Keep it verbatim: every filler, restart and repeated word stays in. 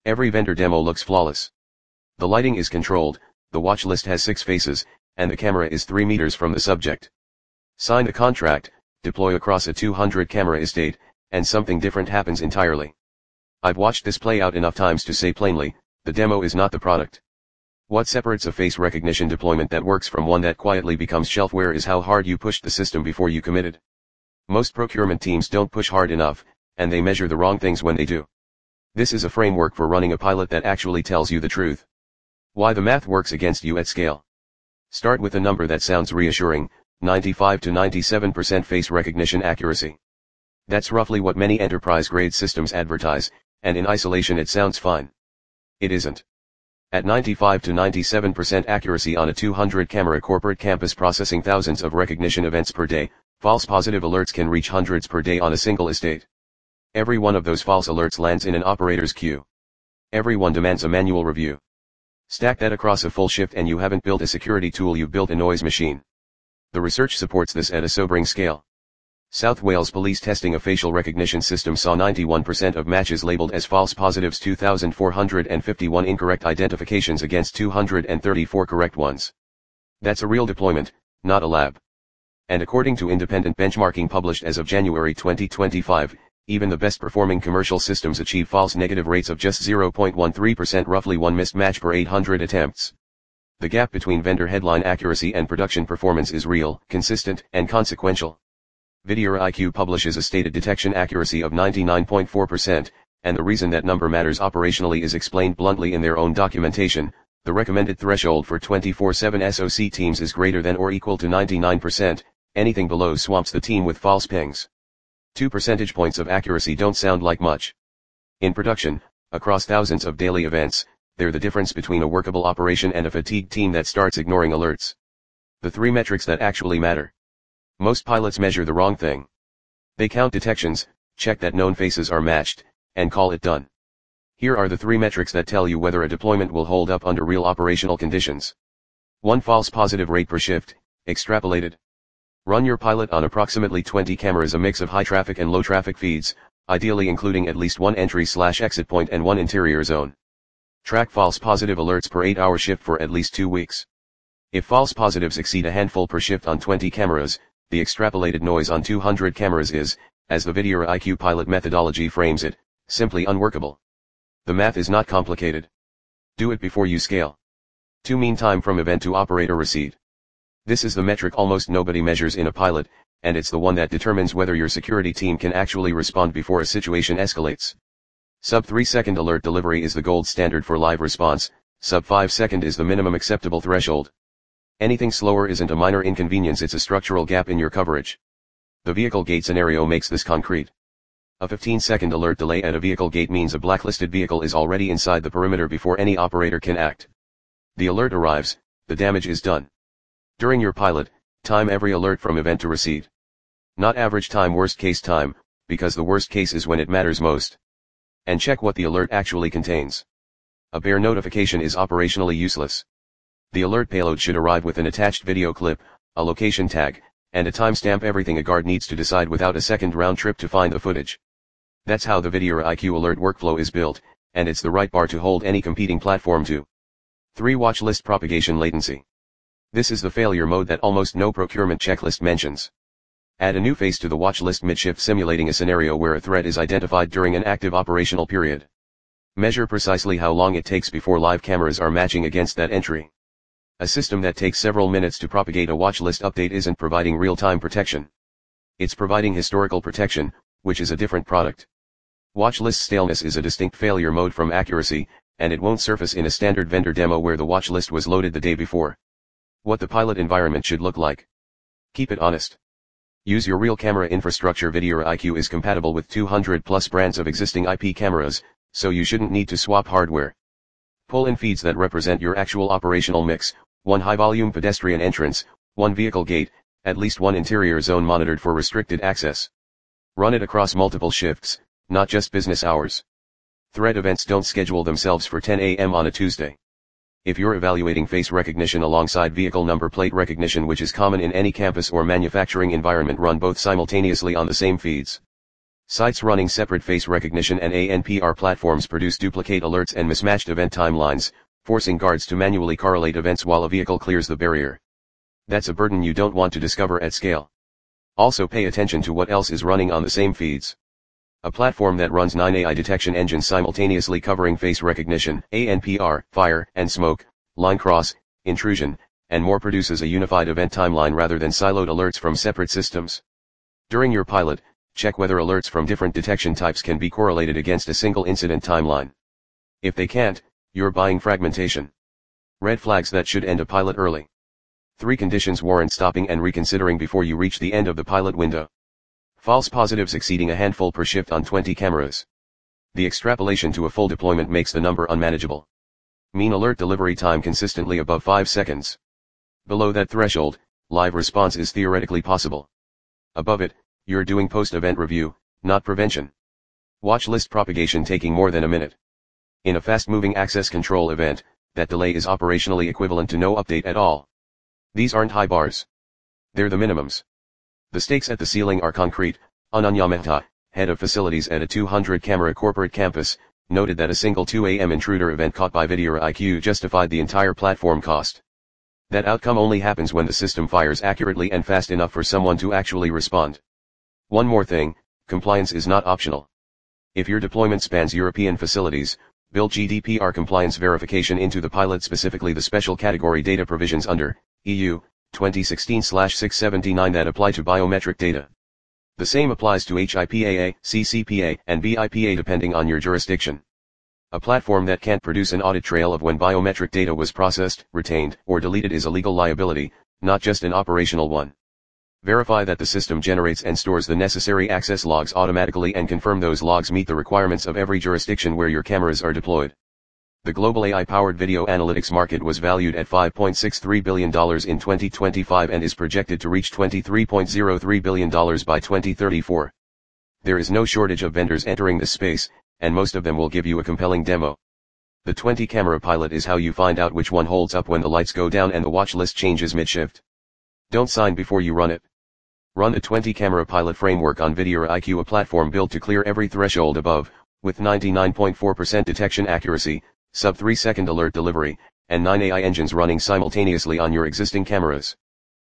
Every vendor demo looks flawless. The lighting is controlled, the watch list has six faces, and the camera is three meters from the subject. Sign the contract, deploy across a two hundred camera estate, and something different happens entirely. I've watched this play out enough times to say plainly, the demo is not the product. What separates a face recognition deployment that works from one that quietly becomes shelfware is how hard you pushed the system before you committed. Most procurement teams don't push hard enough, and they measure the wrong things when they do. This is a framework for running a pilot that actually tells you the truth. Why the math works against you at scale. Start with a number that sounds reassuring, ninety-five to ninety-seven percent face recognition accuracy. That's roughly what many enterprise-grade systems advertise, and in isolation it sounds fine. It isn't. At ninety-five to ninety-seven percent accuracy on a two hundred camera corporate campus processing thousands of recognition events per day, false positive alerts can reach hundreds per day on a single estate. Every one of those false alerts lands in an operator's queue. Every one demands a manual review. Stack that across a full shift and you haven't built a security tool, you've built a noise machine. The research supports this at a sobering scale. South Wales Police testing a facial recognition system saw ninety-one percent of matches labeled as false positives, two thousand four hundred fifty-one incorrect identifications against two hundred thirty-four correct ones. That's a real deployment, not a lab. And according to independent benchmarking published as of January twenty twenty-five, even the best performing commercial systems achieve false negative rates of just zero point one three percent, roughly one missed match per eight hundred attempts. The gap between vendor headline accuracy and production performance is real, consistent, and consequential. VidyoIQ publishes a stated detection accuracy of ninety-nine point four percent, and the reason that number matters operationally is explained bluntly in their own documentation. The recommended threshold for twenty-four seven S O C teams is greater than or equal to ninety-nine percent, anything below swamps the team with false pings. Two percentage points of accuracy don't sound like much. In production, across thousands of daily events, they're the difference between a workable operation and a fatigued team that starts ignoring alerts. The three metrics that actually matter. Most pilots measure the wrong thing. They count detections, check that known faces are matched, and call it done. Here are the three metrics that tell you whether a deployment will hold up under real operational conditions. one False positive rate per shift, extrapolated. Run your pilot on approximately twenty cameras, a mix of high traffic and low traffic feeds, ideally including at least one entry slash exit point and one interior zone. Track false positive alerts per eight hour shift for at least two weeks. If false positives exceed a handful per shift on twenty cameras, the extrapolated noise on two hundred cameras is, as the VidyoIQ pilot methodology frames it, simply unworkable. The math is not complicated. Do it before you scale. two Mean time from event to operator receipt. This is the metric almost nobody measures in a pilot, and it's the one that determines whether your security team can actually respond before a situation escalates. Sub three second alert delivery is the gold standard for live response, sub five second is the minimum acceptable threshold. Anything slower isn't a minor inconvenience, it's a structural gap in your coverage. The vehicle gate scenario makes this concrete. A fifteen second alert delay at a vehicle gate means a blacklisted vehicle is already inside the perimeter before any operator can act. The alert arrives, the damage is done. During your pilot, time every alert from event to receipt. Not average time, worst case time, because the worst case is when it matters most. And check what the alert actually contains. A bare notification is operationally useless. The alert payload should arrive with an attached video clip, a location tag, and a timestamp, everything a guard needs to decide without a second round trip to find the footage. That's how the VidyoIQ alert workflow is built, and it's the right bar to hold any competing platform to. three Watch list propagation latency. This is the failure mode that almost no procurement checklist mentions. Add a new face to the watch list mid-shift, simulating a scenario where a threat is identified during an active operational period. Measure precisely how long it takes before live cameras are matching against that entry. A system that takes several minutes to propagate a watch list update isn't providing real-time protection. It's providing historical protection, which is a different product. Watch list staleness is a distinct failure mode from accuracy, and it won't surface in a standard vendor demo where the watch list was loaded the day before. What the pilot environment should look like. Keep it honest. Use your real camera infrastructure. VidyoIQ is compatible with two hundred plus brands of existing I P cameras, so you shouldn't need to swap hardware. Pull in feeds that represent your actual operational mix, one high-volume pedestrian entrance, one vehicle gate, at least one interior zone monitored for restricted access. Run it across multiple shifts, not just business hours. Threat events don't schedule themselves for ten A M on a Tuesday. If you're evaluating face recognition alongside vehicle number plate recognition, which is common in any campus or manufacturing environment, run both simultaneously on the same feeds. Sites running separate face recognition and A N P R platforms produce duplicate alerts and mismatched event timelines, forcing guards to manually correlate events while a vehicle clears the barrier. That's a burden you don't want to discover at scale. Also pay attention to what else is running on the same feeds. A platform that runs nine A I detection engines simultaneously covering face recognition, A N P R, fire and smoke, line cross, intrusion, and more produces a unified event timeline rather than siloed alerts from separate systems. During your pilot, check whether alerts from different detection types can be correlated against a single incident timeline. If they can't, you're buying fragmentation. Red flags that should end a pilot early. Three conditions warrant stopping and reconsidering before you reach the end of the pilot window. False positives exceeding a handful per shift on twenty cameras. The extrapolation to a full deployment makes the number unmanageable. Mean alert delivery time consistently above five seconds. Below that threshold, live response is theoretically possible. Above it, you're doing post-event review, not prevention. Watch list propagation taking more than a minute. In a fast-moving access control event, that delay is operationally equivalent to no update at all. These aren't high bars. They're the minimums. The stakes at the ceiling are concrete. Ananya Mehta, head of facilities at a two hundred camera corporate campus, noted that a single two A M intruder event caught by VideoIQ justified the entire platform cost. That outcome only happens when the system fires accurately and fast enough for someone to actually respond. One more thing, compliance is not optional. If your deployment spans European facilities, build G D P R compliance verification into the pilot, specifically the special category data provisions under E U twenty sixteen dash six seventy-nine that apply to biometric data. The same applies to H I P A A, C C P A, and B I P A depending on your jurisdiction. A platform that can't produce an audit trail of when biometric data was processed, retained, or deleted is a legal liability, not just an operational one. Verify that the system generates and stores the necessary access logs automatically and confirm those logs meet the requirements of every jurisdiction where your cameras are deployed. The global A I-powered video analytics market was valued at five point six three billion dollars in twenty twenty-five and is projected to reach twenty-three point zero three billion dollars by twenty thirty-four. There is no shortage of vendors entering this space, and most of them will give you a compelling demo. The twenty camera pilot is how you find out which one holds up when the lights go down and the watch list changes mid-shift. Don't sign before you run it. Run the twenty camera pilot framework on VideoIQ, a platform built to clear every threshold above, with ninety-nine point four percent detection accuracy, sub three second alert delivery, and nine A I engines running simultaneously on your existing cameras.